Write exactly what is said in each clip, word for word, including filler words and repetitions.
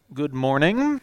Good morning.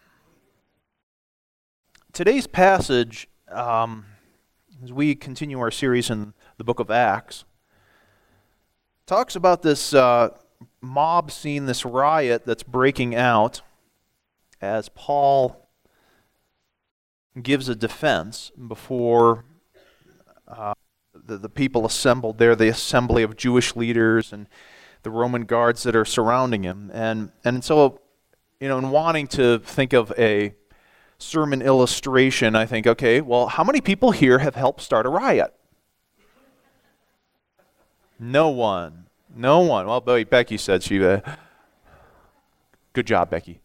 Today's passage, um, as we continue our series in the book of Acts, talks about this uh, mob scene, this riot that's breaking out as Paul gives a defense before uh, the, the people assembled there, the assembly of Jewish leaders and the Roman guards that are surrounding him. And, and so, you know, in wanting to think of a sermon illustration, I think, okay, well, how many people here have helped start a riot? No one. No one. Well, Becky said she... Uh, good job, Becky.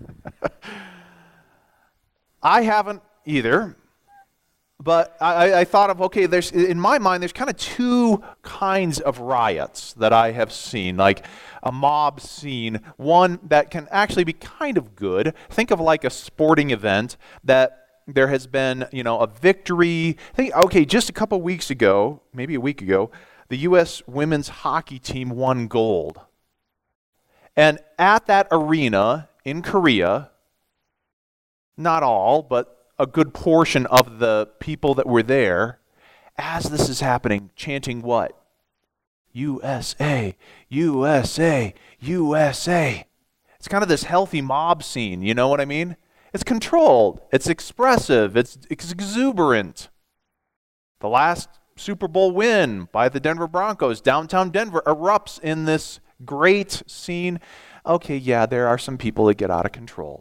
I haven't either, but I, I thought of, okay, there's in my mind, there's kind of two kinds of riots that I have seen, like a mob scene, one that can actually be kind of good. Think of like a sporting event that there has been, you know, a victory. Think, okay, just a couple weeks ago, maybe a week ago, the U S women's hockey team won gold. And at that arena in Korea, not all, but a good portion of the people that were there, as this is happening, chanting what? U S A, U S A, U S A. It's kind of this healthy mob scene, you know what I mean? It's controlled, it's expressive, it's exuberant. The last Super Bowl win by the Denver Broncos, downtown Denver, erupts in this great scene. Okay, yeah, there are some people that get out of control.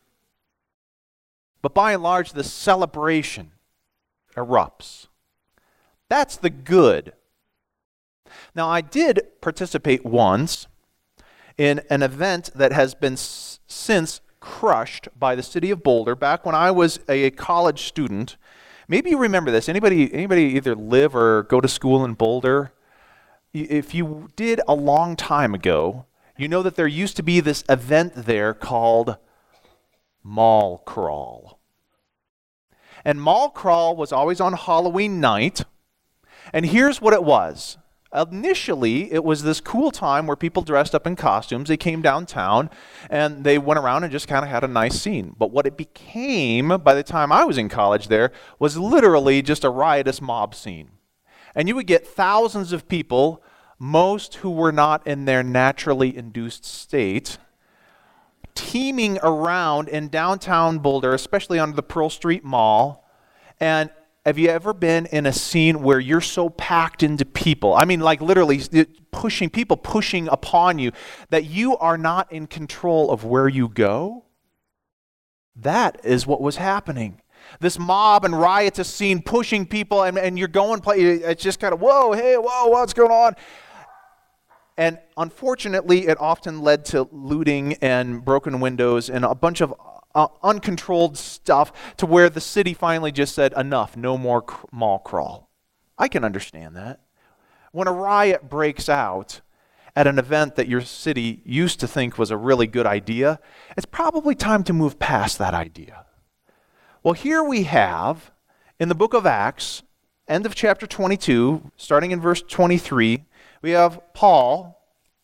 But by and large, the celebration erupts. That's the good. Now, I did participate once in an event that has been s- since crushed by the city of Boulder back when I was a college student. Maybe you remember this. Anybody, anybody either live or go to school in Boulder? If you did a long time ago, you know that there used to be this event there called Mall Crawl. And Mall Crawl was always on Halloween night. And here's what it was. Initially, it was this cool time where people dressed up in costumes. They came downtown and they went around and just kind of had a nice scene. But what it became by the time I was in college there was literally just a riotous mob scene. And you would get thousands of people, most who were not in their naturally induced state, teeming around in downtown Boulder, especially under the Pearl Street Mall. And have you ever been in a scene where you're so packed into people? I mean, like literally pushing, people pushing upon you, that you are not in control of where you go? That is what was happening. This mob and riotous scene pushing people, and, and you're going, play, it's just kind of, whoa, hey, whoa, what's going on? And unfortunately, it often led to looting and broken windows and a bunch of uh, uncontrolled stuff to where the city finally just said, enough, no more cr- mall crawl. I can understand that. When a riot breaks out at an event that your city used to think was a really good idea, it's probably time to move past that idea. Well, here we have, in the book of Acts, end of chapter twenty-two, starting in verse twenty-three, we have Paul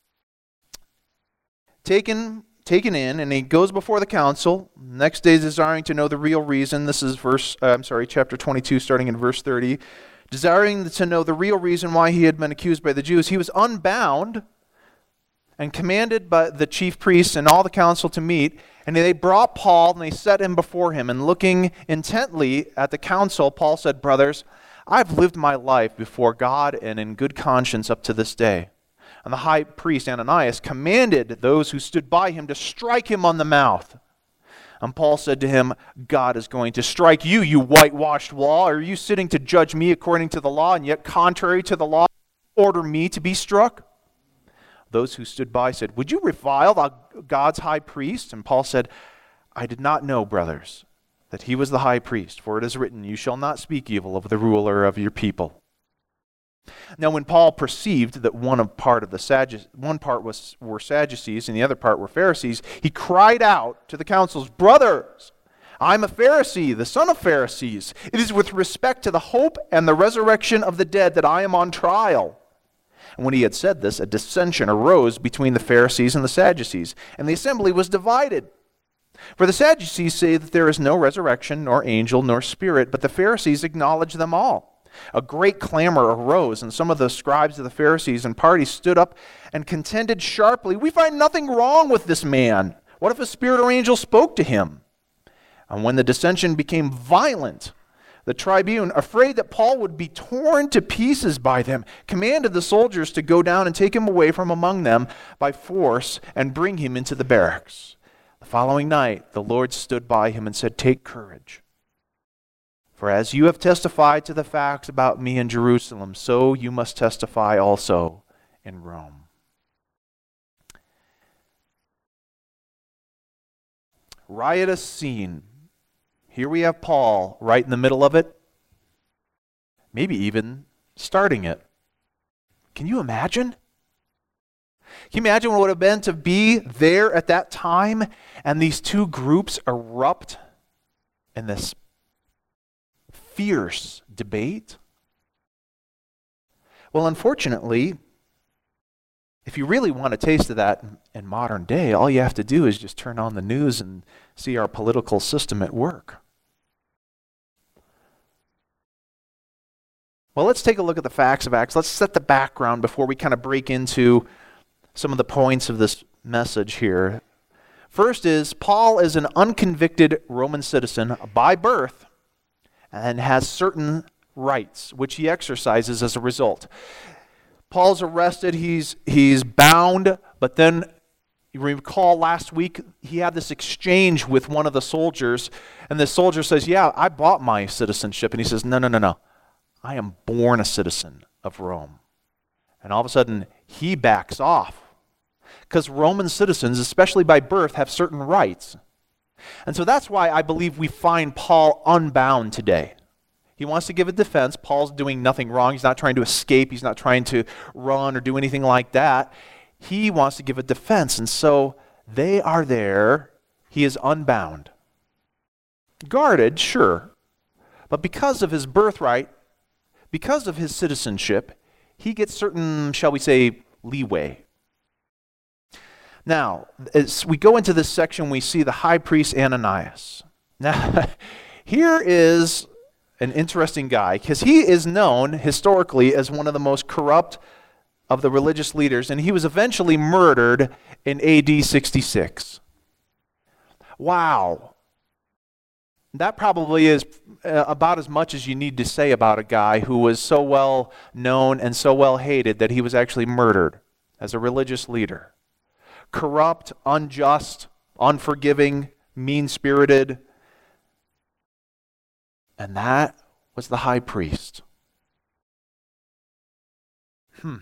taken taken in, and he goes before the council. Next day, desiring to know the real reason. This is verse. Uh, I'm sorry, chapter twenty-two, starting in verse thirty. Desiring to know the real reason why he had been accused by the Jews, he was unbound and commanded by the chief priests and all the council to meet. And they brought Paul and they set him before him. And looking intently at the council, Paul said, "Brothers, I've lived my life before God and in good conscience up to this day." And the high priest Ananias commanded those who stood by him to strike him on the mouth. And Paul said to him, "God is going to strike you, you whitewashed wall. Are you sitting to judge me according to the law, and yet contrary to the law, order me to be struck?" Those who stood by said, "Would you revile the God's high priest?" And Paul said, "I did not know, brothers, that he was the high priest, for it is written, you shall not speak evil of the ruler of your people." Now when Paul perceived that one of part of the Sadducees, one part was were Sadducees and the other part were Pharisees, he cried out to the councils, "Brothers, I'm a Pharisee, the son of Pharisees. It is with respect to the hope and the resurrection of the dead that I am on trial. And when he had said this, a dissension arose between the Pharisees and the Sadducees, and the assembly was divided. For the Sadducees say that there is no resurrection, nor angel, nor spirit, but the Pharisees acknowledge them all. A great clamor arose, and some of the scribes of the Pharisees and party stood up and contended sharply, "We find nothing wrong with this man. What if a spirit or angel spoke to him?" And when the dissension became violent, the tribune, afraid that Paul would be torn to pieces by them, commanded the soldiers to go down and take him away from among them by force and bring him into the barracks. The following night, the Lord stood by him and said, "Take courage. For as you have testified to the facts about me in Jerusalem, so you must testify also in Rome." Riotous scene. Here we have Paul right in the middle of it, maybe even starting it. Can you imagine? Can you imagine what it would have been to be there at that time and these two groups erupt in this fierce debate? Well, unfortunately, if you really want a taste of that in modern day, all you have to do is just turn on the news and see our political system at work. Well, let's take a look at the facts of Acts. Let's set the background before we kind of break into some of the points of this message here. First is, Paul is an unconvicted Roman citizen by birth and has certain rights, which he exercises as a result. Paul's arrested, he's, he's bound, but then you recall last week he had this exchange with one of the soldiers, and the soldier says, "Yeah, I bought my citizenship." And he says, no, no, no, no. I am born a citizen of Rome. And all of a sudden, he backs off. Because Roman citizens, especially by birth, have certain rights. And so that's why I believe we find Paul unbound today. He wants to give a defense. Paul's doing nothing wrong. He's not trying to escape. He's not trying to run or do anything like that. He wants to give a defense. And so they are there. He is unbound. Guarded, sure. But because of his birthright, because of his citizenship, he gets certain, shall we say, leeway. Now, as we go into this section, we see the high priest Ananias. Now, here is an interesting guy, because he is known historically as one of the most corrupt of the religious leaders, and he was eventually murdered in A D sixty-six. Wow. That probably is uh, about as much as you need to say about a guy who was so well known and so well hated that he was actually murdered as a religious leader. Corrupt, unjust, unforgiving, mean-spirited. And that was the high priest. Hmm.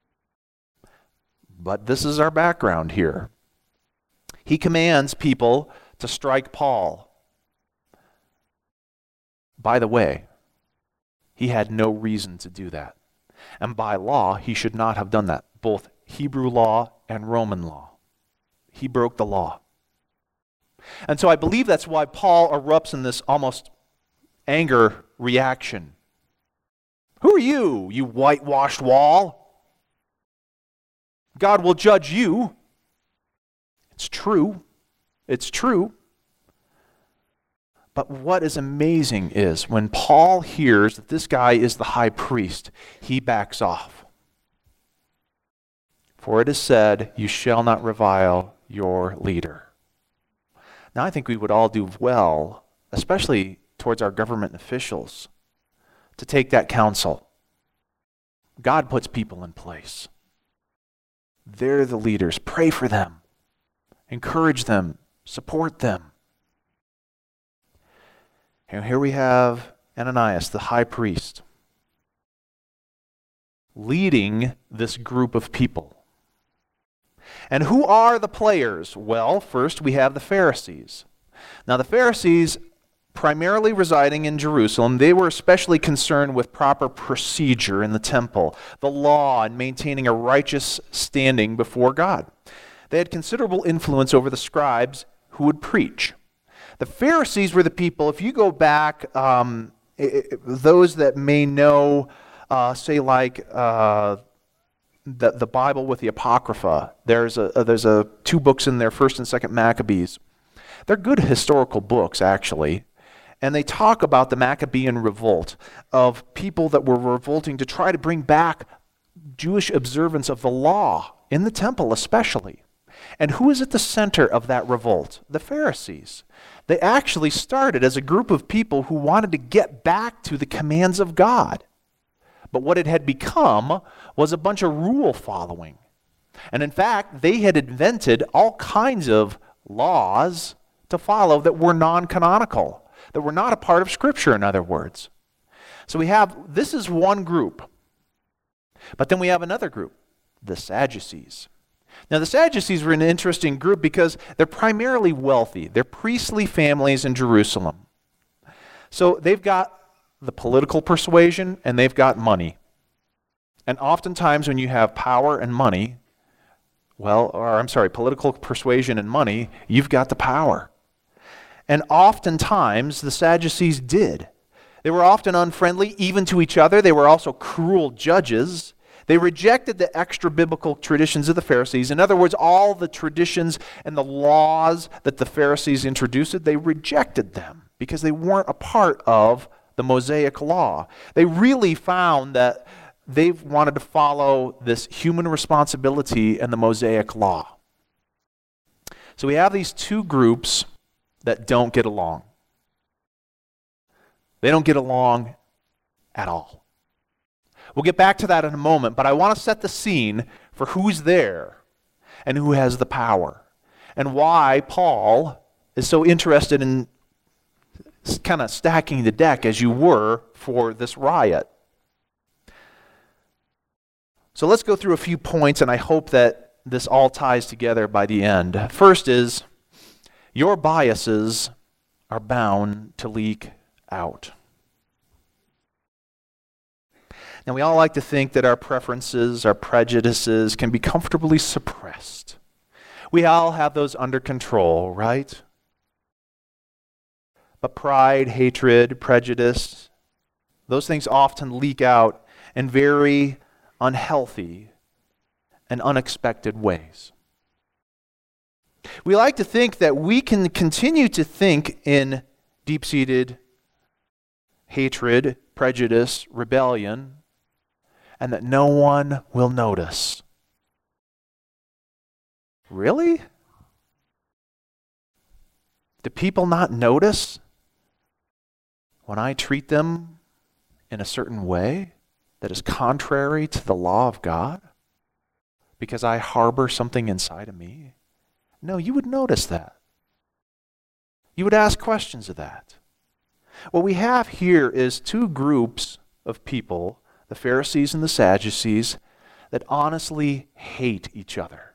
But this is our background here. He commands people to strike Paul. By the way, he had no reason to do that. And by law, he should not have done that, both Hebrew law and Roman law. He broke the law. And so I believe that's why Paul erupts in this almost anger reaction. Who are you, you whitewashed wall? God will judge you. It's true. It's true. But what is amazing is when Paul hears that this guy is the high priest, he backs off. For it is said, "You shall not revile your leader." Now I think we would all do well, especially towards our government officials, to take that counsel. God puts people in place. They're the leaders. Pray for them. Encourage them. Support them. And here we have Ananias, the high priest, leading this group of people. And who are the players? Well, first we have the Pharisees. Now the Pharisees, primarily residing in Jerusalem, they were especially concerned with proper procedure in the temple, the law, and maintaining a righteous standing before God. They had considerable influence over the scribes who would preach. The Pharisees were the people, if you go back, um, it, it, those that may know, uh, say like uh, the, the Bible with the Apocrypha. There's a, there's a two books in there, First and Second Maccabees. They're good historical books, actually. And they talk about the Maccabean revolt of people that were revolting to try to bring back Jewish observance of the law, in the temple especially. And who is at the center of that revolt? The Pharisees. They actually started as a group of people who wanted to get back to the commands of God. But what it had become was a bunch of rule following. And in fact, they had invented all kinds of laws to follow that were non-canonical, that were not a part of Scripture, in other words. So we have, this is one group. But then we have another group, the Sadducees. Now the Sadducees were an interesting group because they're primarily wealthy. They're priestly families in Jerusalem. So they've got the political persuasion and they've got money. And oftentimes when you have power and money, well, or I'm sorry, political persuasion and money, you've got the power. And oftentimes the Sadducees did. They were often unfriendly even to each other. They were also cruel judges. They rejected the extra-biblical traditions of the Pharisees. In other words, all the traditions and the laws that the Pharisees introduced, they rejected them because they weren't a part of the Mosaic law. They really found that they wanted to follow this human responsibility and the Mosaic law. So we have these two groups that don't get along. They don't get along at all. We'll get back to that in a moment, but I want to set the scene for who's there and who has the power and why Paul is so interested in kind of stacking the deck as you were for this riot. So let's go through a few points, and I hope that this all ties together by the end. First is, your biases are bound to leak out. Now, we all like to think that our preferences, our prejudices can be comfortably suppressed. We all have those under control, right? But pride, hatred, prejudice, those things often leak out in very unhealthy and unexpected ways. We like to think that we can continue to think in deep-seated hatred, prejudice, rebellion, and that no one will notice. Really? Do people not notice when I treat them in a certain way that is contrary to the law of God? Because I harbor something inside of me? No, you would notice that. You would ask questions of that. What we have here is two groups of people, the Pharisees and the Sadducees, that honestly hate each other.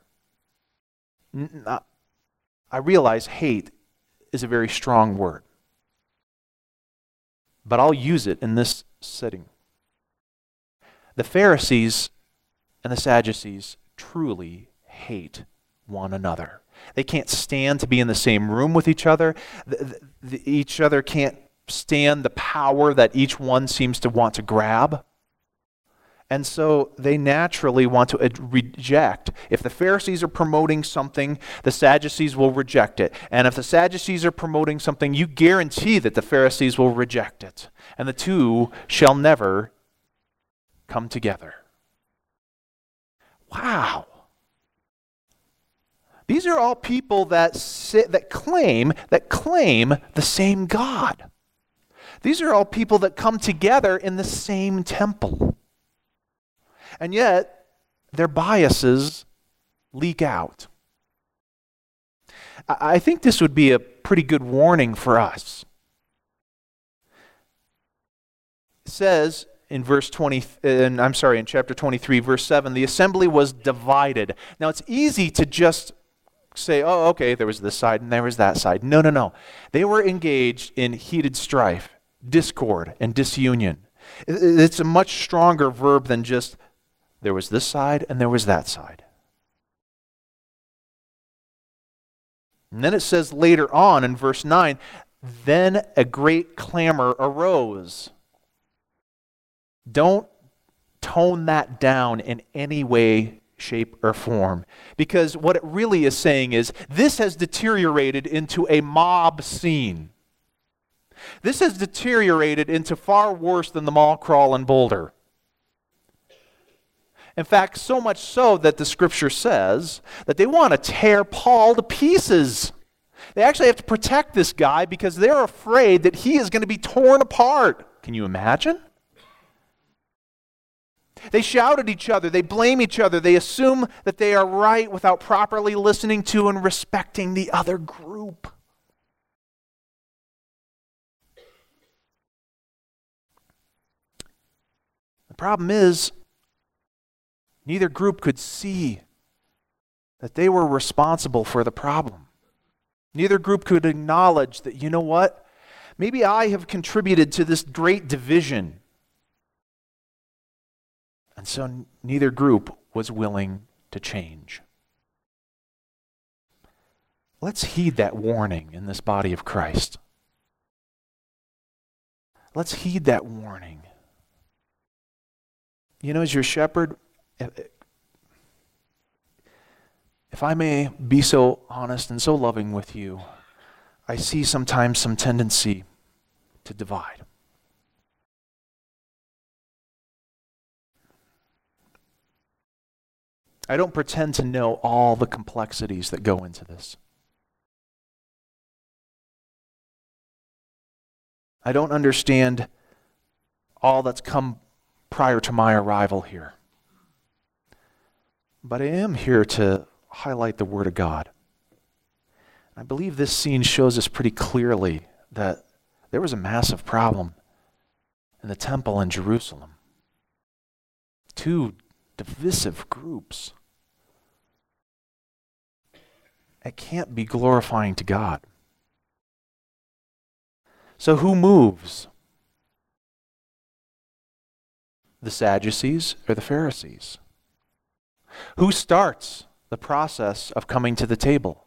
I realize hate is a very strong word, but I'll use it in this setting. The Pharisees and the Sadducees truly hate one another. They can't stand to be in the same room with each other. The, the, each other can't stand the power that each one seems to want to grab. And so they naturally want to ad- reject. If the Pharisees are promoting something, the Sadducees will reject it. And if the Sadducees are promoting something, you guarantee that the Pharisees will reject it. And the two shall never come together. Wow. These are all people that sit, that claim that claim the same God. These are all people that come together in the same temple. And yet, their biases leak out. I think this would be a pretty good warning for us. It says in verse twenty, in, I'm sorry, in chapter twenty-three, verse seven, the assembly was divided. Now, it's easy to just say, oh, okay, there was this side and there was that side. No, no, no. They were engaged in heated strife, discord, and disunion. It's a much stronger verb than just there was this side and there was that side. And then it says later on in verse nine, then a great clamor arose. Don't tone that down in any way, shape, or form. Because what it really is saying is, this has deteriorated into a mob scene. This has deteriorated into far worse than the mall crawl in Boulder. In fact, so much so that the scripture says that they want to tear Paul to pieces. They actually have to protect this guy because they're afraid that he is going to be torn apart. Can you imagine? They shout at each other. They blame each other. They assume that they are right without properly listening to and respecting the other group. The problem is, neither group could see that they were responsible for the problem. Neither group could acknowledge that, you know what? Maybe I have contributed to this great division. And so n- neither group was willing to change. Let's heed that warning in this body of Christ. Let's heed that warning. You know, as your shepherd, if I may be so honest and so loving with you, I see sometimes some tendency to divide. I don't pretend to know all the complexities that go into this. I don't understand all that's come prior to my arrival here. But I am here to highlight the Word of God. I believe this scene shows us pretty clearly that there was a massive problem in the temple in Jerusalem. Two divisive groups. It can't be glorifying to God. So who moves? The Sadducees or the Pharisees? Who starts the process of coming to the table?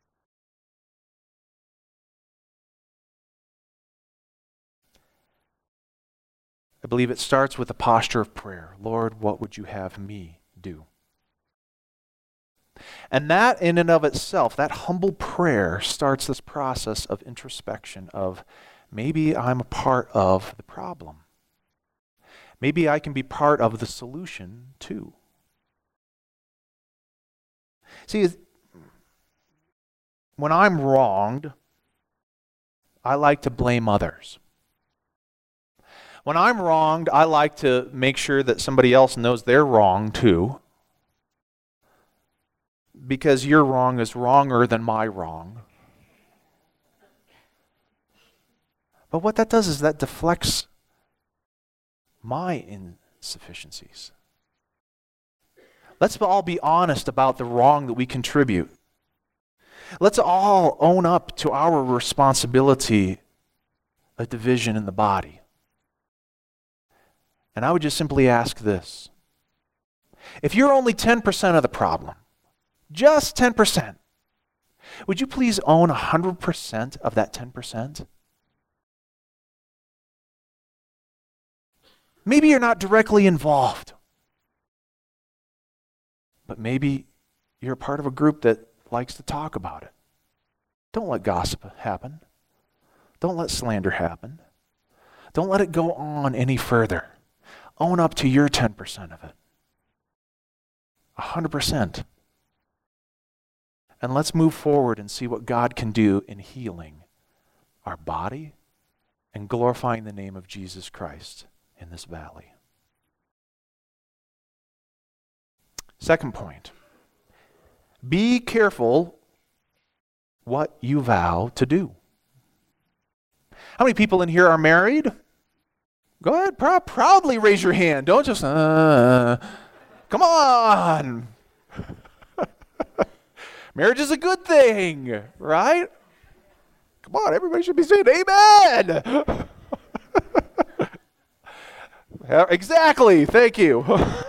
I believe it starts with a posture of prayer. Lord, what would you have me do? And that in and of itself, that humble prayer starts this process of introspection of maybe I'm a part of the problem. Maybe I can be part of the solution too. See, when I'm wronged, I like to blame others. When I'm wronged, I like to make sure that somebody else knows they're wrong too. Because your wrong is wronger than my wrong. But what that does is that deflects my insufficiencies. Let's all be honest about the wrong that we contribute. Let's all own up to our responsibility of division in the body. And I would just simply ask this. If you're only ten percent of the problem, just ten percent, would you please own one hundred percent of that ten percent? Maybe you're not directly involved, but maybe you're a part of a group that likes to talk about it. Don't let gossip happen. Don't let slander happen. Don't let it go on any further. Own up to your ten percent of it. one hundred percent. And let's move forward and see what God can do in healing our body and glorifying the name of Jesus Christ in this valley. Second point. Be careful what you vow to do. How many people in here are married? Go ahead, pr- proudly raise your hand. Don't just, uh, come on. Marriage is a good thing, right? Come on, everybody should be saying amen. Exactly, thank you.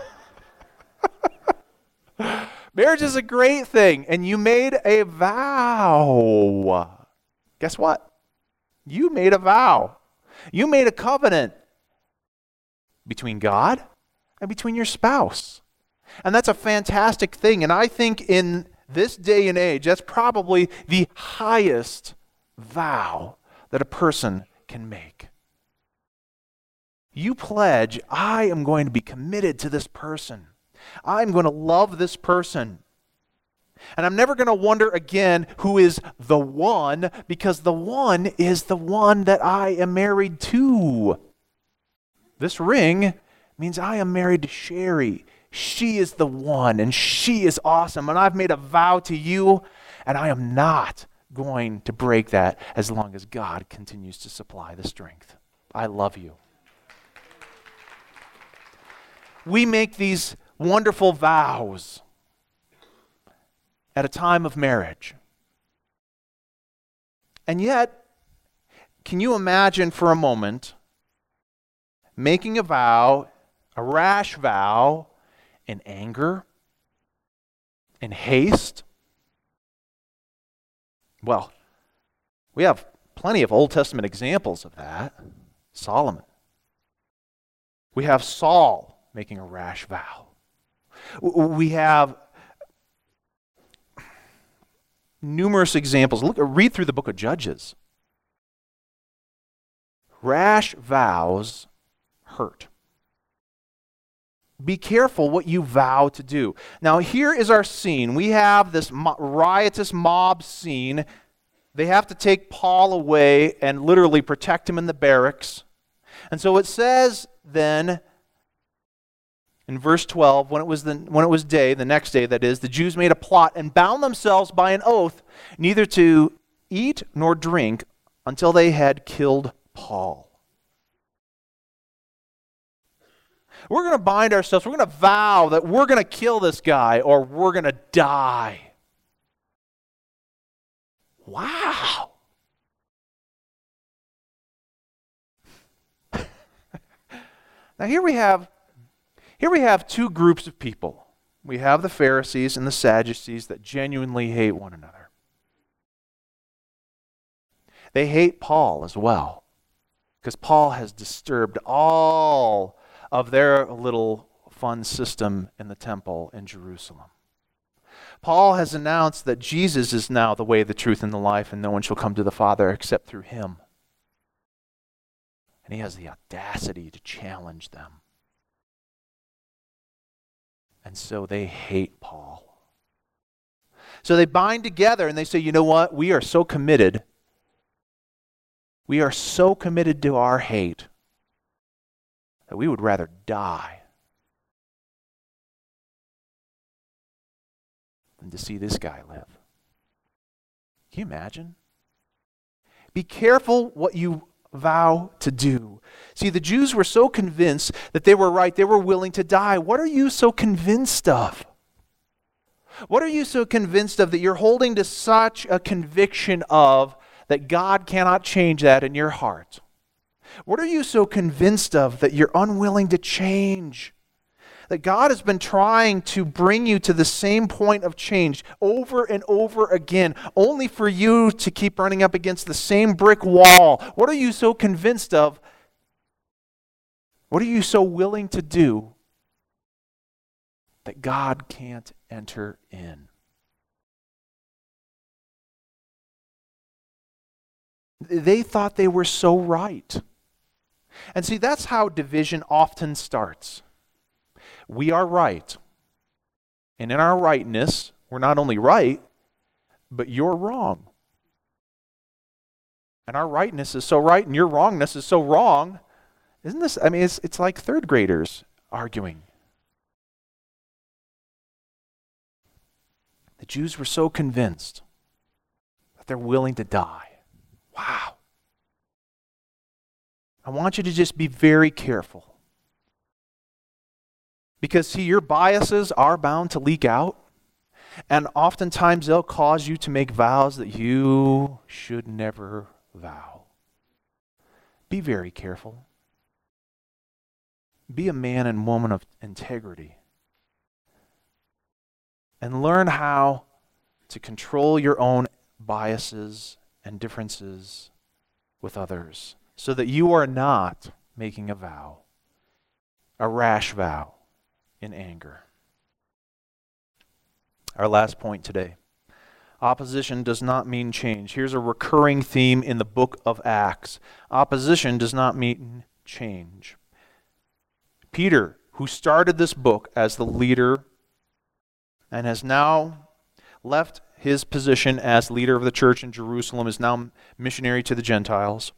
Marriage is a great thing, and you made a vow. Guess what? You made a vow. You made a covenant between God and between your spouse. And that's a fantastic thing. And I think in this day and age, that's probably the highest vow that a person can make. You pledge, I am going to be committed to this person. I'm going to love this person. And I'm never going to wonder again who is the one, because the one is the one that I am married to. This ring means I am married to Sherry. She is the one, and she is awesome. And I've made a vow to you, and I am not going to break that as long as God continues to supply the strength. I love you. We make these wonderful vows at a time of marriage. And yet, can you imagine for a moment making a vow, a rash vow, in anger, in haste? Well, we have plenty of Old Testament examples of that. Solomon. We have Saul making a rash vow. We have numerous examples. Look, read through the book of Judges. Rash vows hurt. Be careful what you vow to do. Now, here is our scene. We have this mo- riotous mob scene. They have to take Paul away and literally protect him in the barracks. And so it says then, in verse twelve, when it was the when it was day, the next day that is, the Jews made a plot and bound themselves by an oath neither to eat nor drink until they had killed Paul. We're going to bind ourselves, we're going to vow that we're going to kill this guy or we're going to die. Wow. Now here we have Here we have two groups of people. We have the Pharisees and the Sadducees that genuinely hate one another. They hate Paul as well, because Paul has disturbed all of their little fun system in the temple in Jerusalem. Paul has announced that Jesus is now the way, the truth, and the life, and no one shall come to the Father except through him. And he has the audacity to challenge them. And so they hate Paul. So they bind together and they say, you know what? We are so committed. We are so committed to our hate that we would rather die than to see this guy live. Can you imagine? Be careful what you vow to do. See, the Jews were so convinced that they were right. They were willing to die. What are you so convinced of? What are you so convinced of that you're holding to such a conviction of that God cannot change that in your heart? What are you so convinced of that you're unwilling to change? That God has been trying to bring you to the same point of change over and over again, only for you to keep running up against the same brick wall. What are you so convinced of? What are you so willing to do that God can't enter in? They thought they were so right. And see, that's how division often starts. We are right. And in our rightness, we're not only right, but you're wrong. And our rightness is so right and your wrongness is so wrong. Isn't this, I mean, it's, it's like third graders arguing. The Jews were so convinced that they're willing to die. Wow. I want you to just be very careful. Because, see, your biases are bound to leak out. And oftentimes they'll cause you to make vows that you should never vow. Be very careful. Be a man and woman of integrity. And learn how to control your own biases and differences with others so that you are not making a vow, a rash vow, in anger. Our last point today. Opposition does not mean change. Here's a recurring theme in the book of Acts. Opposition does not mean change. Peter, who started this book as the leader and has now left his position as leader of the church in Jerusalem, is now missionary to the Gentiles.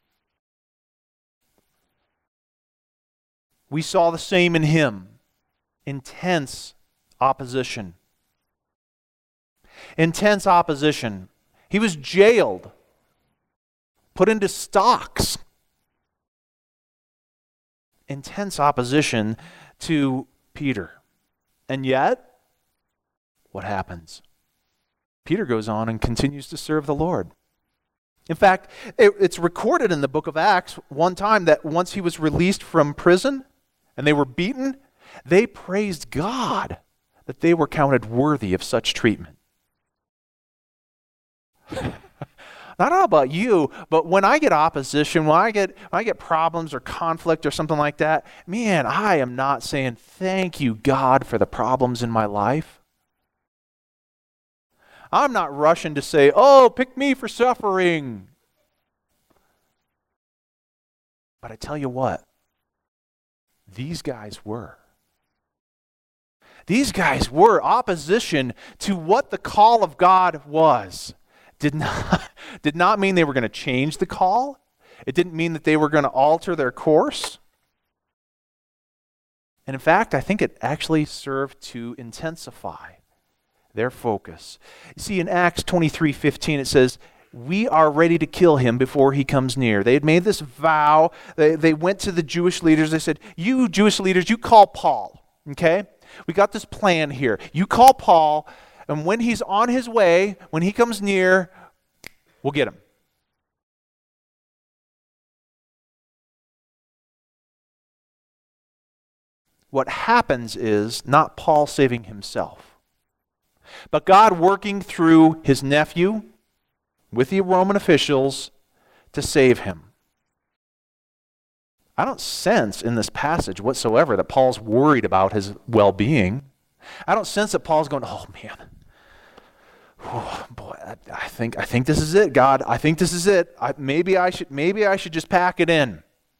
We saw the same in him. Intense opposition. Intense opposition. He was jailed, put into stocks. Intense opposition to Peter. And yet, what happens? Peter goes on and continues to serve the Lord. In fact, it, it's recorded in the book of Acts one time that once he was released from prison and they were beaten, they praised God that they were counted worthy of such treatment. I don't know about you, but when I get opposition, when I get when I get problems or conflict or something like that, man, I am not saying thank you, God, for the problems in my life. I'm not rushing to say, oh, pick me for suffering. But I tell you what, these guys were. These guys were opposition to what the call of God was. Did not, did not mean they were going to change the call. It didn't mean that they were going to alter their course. And in fact, I think it actually served to intensify their focus. You see, in Acts twenty-three fifteen, it says, we are ready to kill him before he comes near. They had made this vow. They, they went to the Jewish leaders. They said, you Jewish leaders, you call Paul, okay? We got this plan here. You call Paul, and when he's on his way, when he comes near, we'll get him. What happens is not Paul saving himself, but God working through his nephew with the Roman officials to save him. I don't sense in this passage whatsoever that Paul's worried about his well-being. I don't sense that Paul's going, oh man, oh, boy, I, I think I think this is it, God. I think this is it. I, maybe I should maybe I should just pack it in.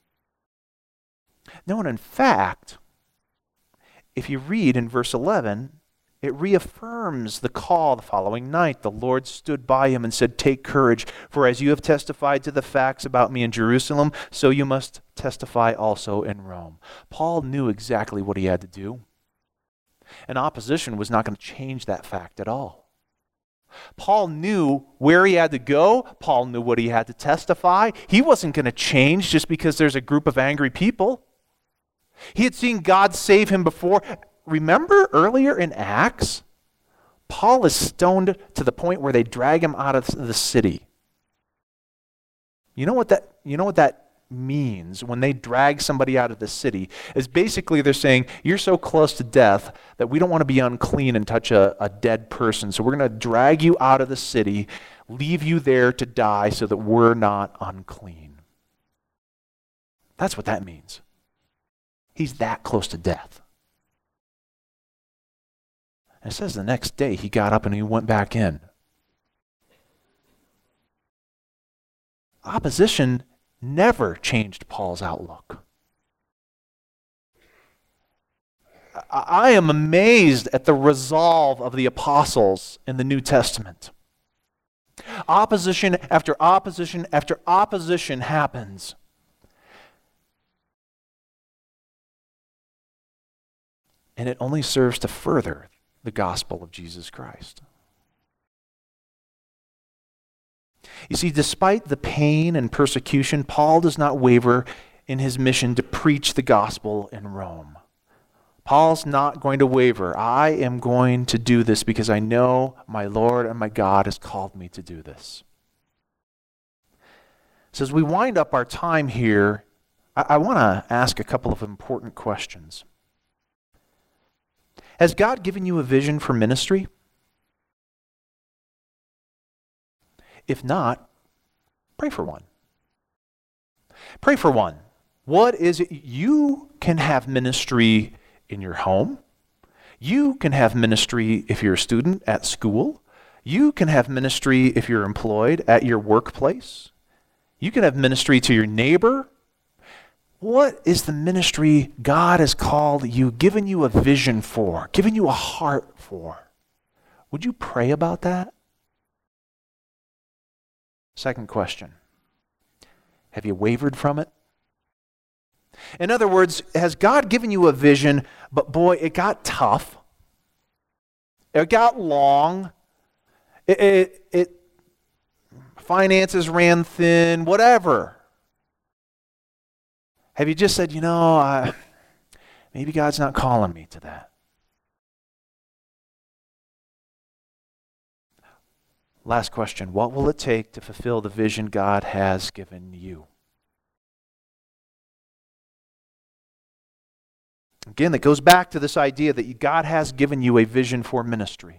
No, and in fact, if you read in verse eleven, it reaffirms the call the following night. The Lord stood by him and said, take courage, for as you have testified to the facts about me in Jerusalem, so you must testify also in Rome. Paul knew exactly what he had to do. And opposition was not going to change that fact at all. Paul knew where he had to go. Paul knew what he had to testify. He wasn't going to change just because there's a group of angry people. He had seen God save him before. Remember earlier in Acts, Paul is stoned to the point where they drag him out of the city. You know what that, you know what that means when they drag somebody out of the city? Is basically they're saying, you're so close to death that we don't want to be unclean and touch a, a dead person. So we're going to drag you out of the city, leave you there to die so that we're not unclean. That's what that means. He's that close to death. And it says the next day he got up and he went back in. Opposition never changed Paul's outlook. I, I am amazed at the resolve of the apostles in the New Testament. Opposition after opposition after opposition happens. And it only serves to further the gospel of Jesus Christ. You see, despite the pain and persecution, Paul does not waver in his mission to preach the gospel in Rome. Paul's not going to waver. I am going to do this because I know my Lord and my God has called me to do this. So as we wind up our time here, I, I want to ask a couple of important questions. Has God given you a vision for ministry? If not, pray for one. Pray for one. What is it? You can have ministry in your home. You can have ministry if you're a student at school. You can have ministry if you're employed at your workplace. You can have ministry to your neighbor. What is the ministry God has called you, given you a vision for, given you a heart for? Would you pray about that? Second question. Have you wavered from it? In other words, has God given you a vision, but boy, it got tough. It got long. It, it, it finances ran thin, whatever. Have you just said, you know, I, maybe God's not calling me to that? Last question. What will it take to fulfill the vision God has given you? Again, that goes back to this idea that God has given you a vision for ministry.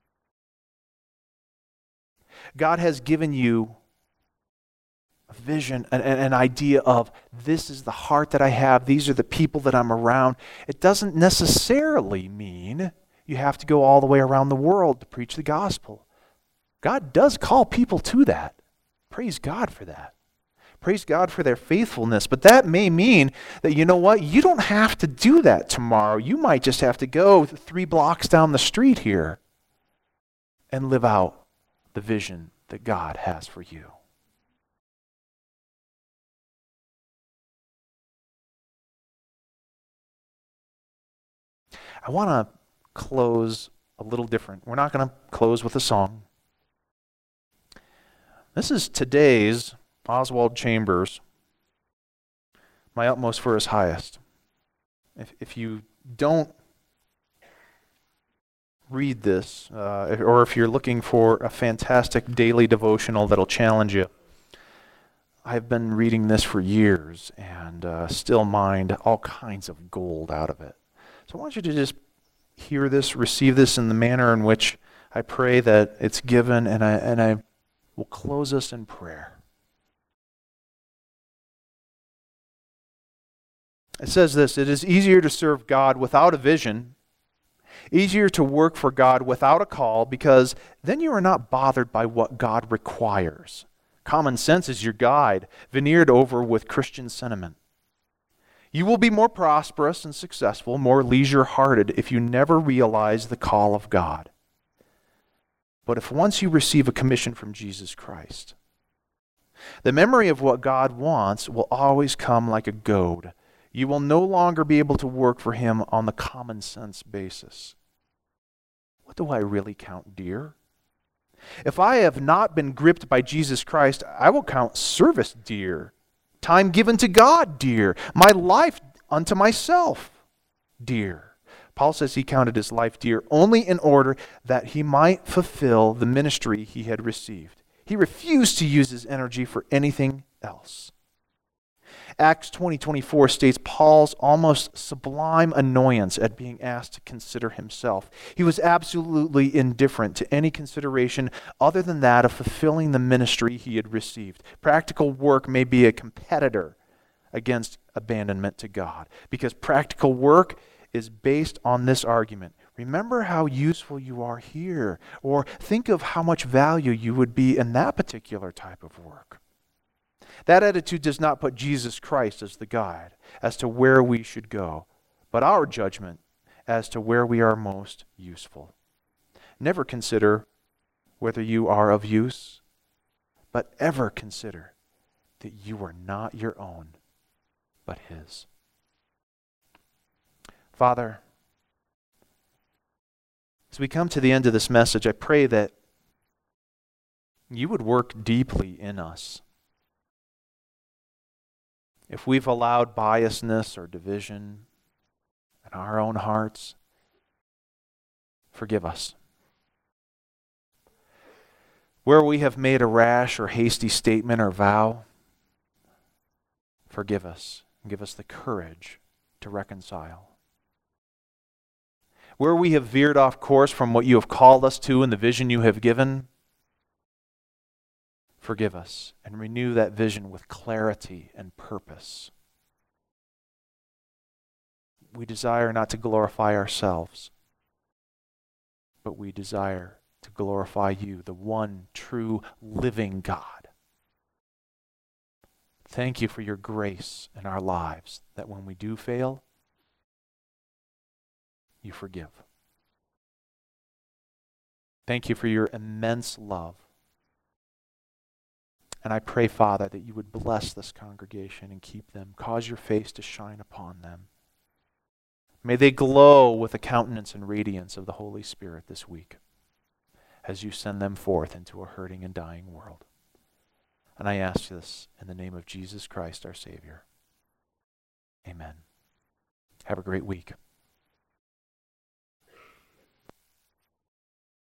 God has given you a vision, an, an idea of this is the heart that I have, these are the people that I'm around. It doesn't necessarily mean you have to go all the way around the world to preach the gospel. God does call people to that. Praise God for that. Praise God for their faithfulness. But that may mean that, you know what, you don't have to do that tomorrow. You might just have to go three blocks down the street here and live out the vision that God has for you. I want to close a little different. We're not going to close with a song. This is today's Oswald Chambers, My Utmost for His Highest. If, if you don't read this, uh, or if you're looking for a fantastic daily devotional that'll challenge you, I've been reading this for years and uh, still mined all kinds of gold out of it. So I want you to just hear this, receive this in the manner in which I pray that it's given, and I, and I will close us in prayer. It says this: it is easier to serve God without a vision, easier to work for God without a call, because then you are not bothered by what God requires. Common sense is your guide, veneered over with Christian sentiment. You will be more prosperous and successful, more leisure-hearted if you never realize the call of God. But if once you receive a commission from Jesus Christ, the memory of what God wants will always come like a goad. You will no longer be able to work for Him on the common sense basis. What do I really count dear? If I have not been gripped by Jesus Christ, I will count service dear, time given to God dear, my life unto myself dear. Paul says he counted his life dear only in order that he might fulfill the ministry he had received. He refused to use his energy for anything else. Acts twenty twenty-four states Paul's almost sublime annoyance at being asked to consider himself. He was absolutely indifferent to any consideration other than that of fulfilling the ministry he had received. Practical work may be a competitor against abandonment to God, because practical work is based on this argument. Remember how useful you are here, or think of how much value you would be in that particular type of work. That attitude does not put Jesus Christ as the guide as to where we should go, but our judgment as to where we are most useful. Never consider whether you are of use, but ever consider that you are not your own, but His. Father, as we come to the end of this message, I pray that you would work deeply in us. If we've allowed biasness or division in our own hearts, forgive us. Where we have made a rash or hasty statement or vow, forgive us and give us the courage to reconcile. Where we have veered off course from what you have called us to and the vision you have given, forgive us and renew that vision with clarity and purpose. we desire not to glorify ourselves, but we desire to glorify you, the one true living God. Thank you for your grace in our lives, that when we do fail, you forgive. Thank you for your immense love. And I pray, Father, that you would bless this congregation and keep them. Cause your face to shine upon them. May they glow with the countenance and radiance of the Holy Spirit this week as you send them forth into a hurting and dying world. And I ask this in the name of Jesus Christ, our Savior. Amen. Have a great week.